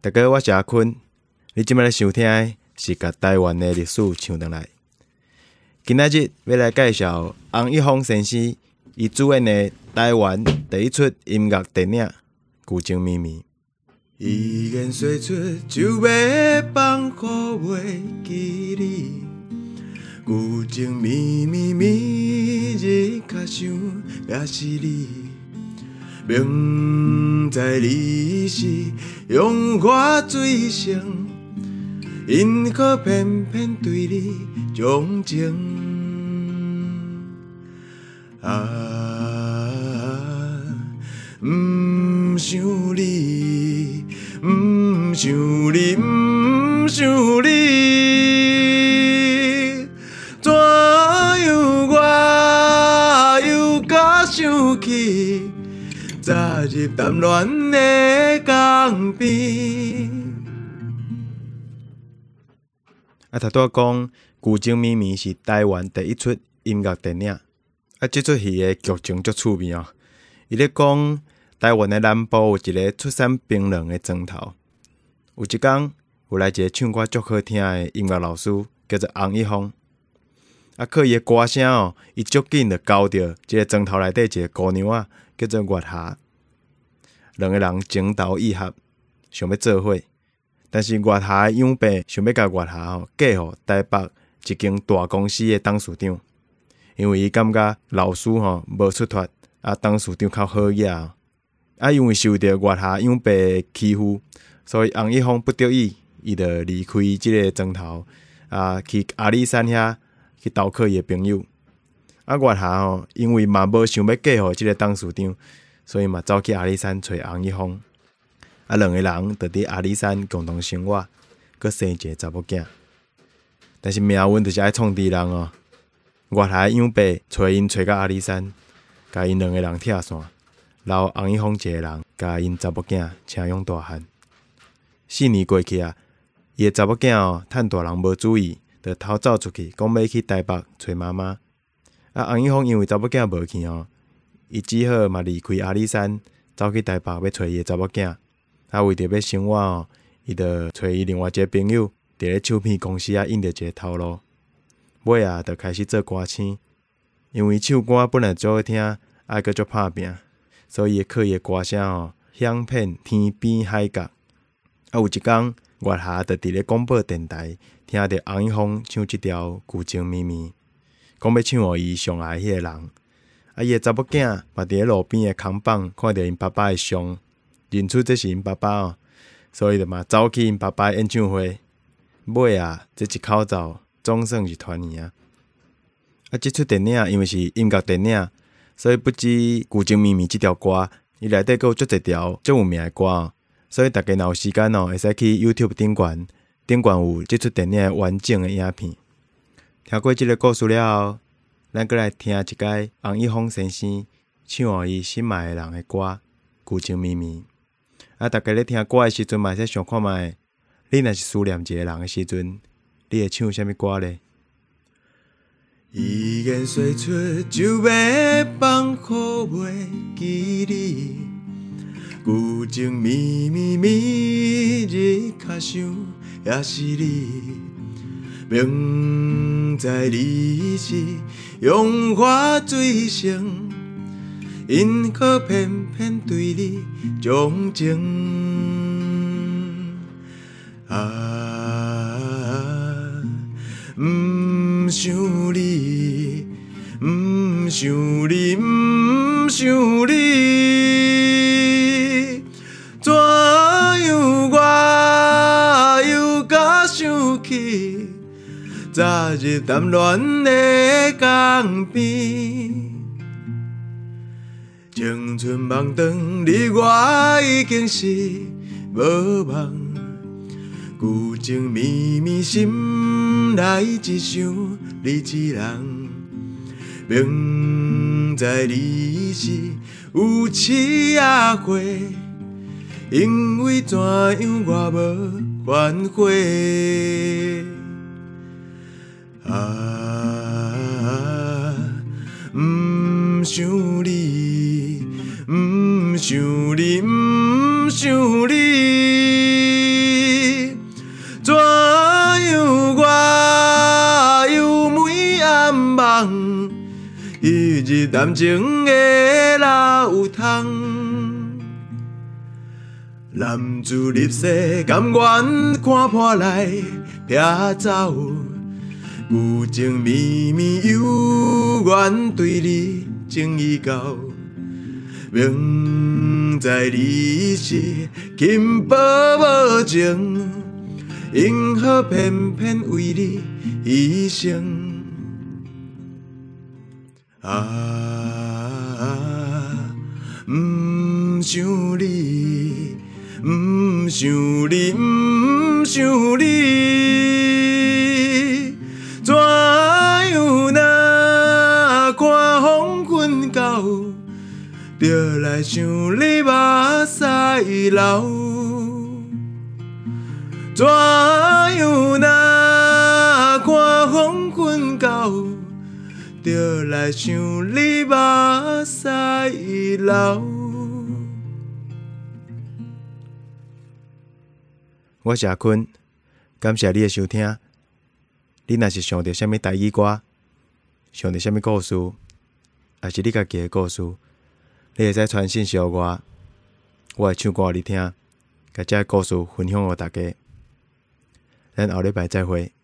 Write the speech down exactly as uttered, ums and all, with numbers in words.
大家好，我是阿坤。你今麦咧收听的是甲台湾的历史唱回来。今仔日要来介绍洪一峰先生伊主演的台湾第一出音乐电影《旧情绵绵》。 伊言说出就要放乎袂记你，旧情绵绵绵，日较想也是你。明知你是用我最深，因可偏偏对你钟情。啊，毋想你，毋想你，毋想你，怎样我又甲想起？早日谈恋的江边。 啊，头拄讲《旧情绵绵》是台湾第一出音乐电影。啊，这出戏的剧情足趣味哦。伊咧讲台湾的南部有一个出产槟榔的庄头，有一天有来一个唱歌足好听的音乐老师，叫做洪一峰。啊，靠伊的歌声哦，伊足紧就交到一个庄头内底一个姑娘啊，叫做月霞。两个人情投意合，想要做伙。但是月霞的养爸想要甲月霞吼嫁予台北一间大公司的董事长，因为伊感觉老师吼无出脱，啊董事长较好惹。啊，因为受到月霞养爸的欺负，所以洪一峰不得已，伊就离开即个庄头，啊去阿里山遐去投靠伊的朋友。啊，月霞吼，因为嘛无想要嫁予即个董事长，所以嘛走去阿里山找洪一峰。啊，两个人就伫阿里山共同生活，佮生一个查某囝。但是命运就是爱创敌人哦。月霞养爸找因找到阿里山，甲因两个人拆散，留洪一峰一个人，甲因查某囝请养大汉。四年过去啊，伊的查某囝哦，趁大人无注意，就偷走出去，讲要去台北找妈妈。啊，洪一峰因为查某囝无去哦，伊只好嘛离开阿里山，走去台北要找伊的查某囝。啊，为着要生活哦，伊就找伊另外一个朋友，伫咧唱片公司啊应着一个头路。尾啊，就开始做歌星。因为唱歌本来足好听，啊，佮足拍拼，所以靠伊的歌声哦，响遍天边海角。啊，有一天，月霞就伫咧广播电台听到洪一峰唱即条《旧情绵绵》，讲要唱互伊上爱迄个人。啊，伊的查某囝嘛伫咧路边的空房看到因爸爸的伤，认出这是因爸爸哦，所以就嘛走去因爸爸的演唱会。尾啊，这一口罩总算是团圆啊！啊，这出电影因为是音乐电影，所以不止《旧情绵绵》这条歌，伊内底还有足一条足有名的歌哦。所以大家若有时间哦，会使去 YouTube 顶悬，顶悬有这出电影的完整的影片。听过这个故事了后，咱再来听一解洪一峰先生唱予伊心爱的人的歌《旧情绵绵》。啊，大家咧听歌的时阵嘛，会使想看卖，你若是思念一个人的时阵，你会唱啥物歌咧？ 伊言说出就要放乎袂记你，旧情绵绵绵，日较想也是你。明知你是用我最深，因可偏偏对你钟情。啊，毋想你，毋想你，毋想你，怎样我又甲想起？早日谈恋的江边。青春梦长，你我已经是无梦。旧情绵绵，心内只想你一人。明知你是有痴仔火，因为怎样我无反悔？啊，毋想你，毋想你，毋想你。 日谈情的老汤。男子入世，甘愿看破来撇走，旧情绵绵有缘对你情已到，明知你是金宝无情，因何偏偏为你牺牲？啊，不想你。不想你，不想你，怎样若看黄昏到，就来想你目屎流？怎样若看黄昏到，就来想你目屎流？ 我是阿坤，感谢你的收听。你若是想到什么台语歌，想到什么故事，还是你家己的故事，你会使传信息给我，我会唱歌给你听，甲这故事分享给大家。咱后礼拜再会。